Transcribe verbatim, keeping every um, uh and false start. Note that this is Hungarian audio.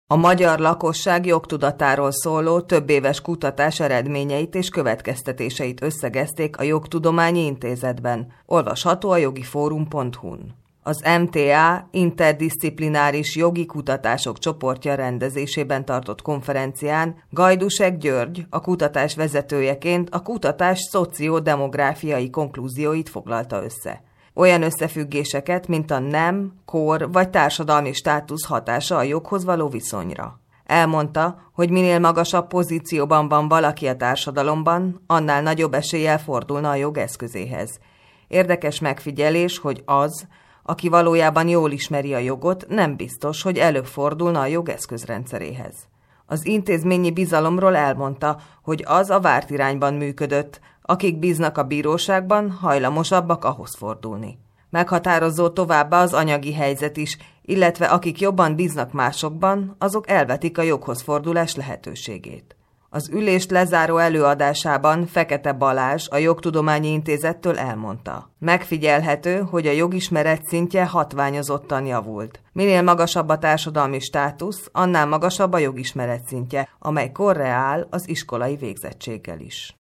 A magyar lakosság jogtudatáról szóló többéves kutatás eredményeit és következtetéseit összegezték a Jogtudományi Intézetben, olvasható a jogifórum pont hu-n. Az em té á interdiszciplináris jogi kutatások csoportja rendezésében tartott konferencián Gajdusek György, a kutatás vezetőjeként a kutatás szociodemográfiai konklúzióit foglalta össze. Olyan összefüggéseket, mint a nem, kor vagy társadalmi státusz hatása a joghoz való viszonyra. Elmondta, hogy minél magasabb pozícióban van valaki a társadalomban, annál nagyobb eséllyel fordulna a jog eszközéhez. Érdekes megfigyelés, hogy az, aki valójában jól ismeri a jogot, nem biztos, hogy előbb fordulna a jog eszközrendszeréhez. Az intézményi bizalomról elmondta, hogy az a várt irányban működött, akik bíznak a bíróságban, hajlamosabbak ahhoz fordulni. Meghatározó továbbá az anyagi helyzet is, illetve akik jobban bíznak másokban, azok elvetik a joghoz fordulás lehetőségét. Az ülést lezáró előadásában Fekete Balázs a Jogtudományi Intézettől elmondta: megfigyelhető, hogy a jogismeret szintje hatványozottan javult. Minél magasabb a társadalmi státusz, annál magasabb a jogismeret szintje, amely korreál az iskolai végzettséggel is.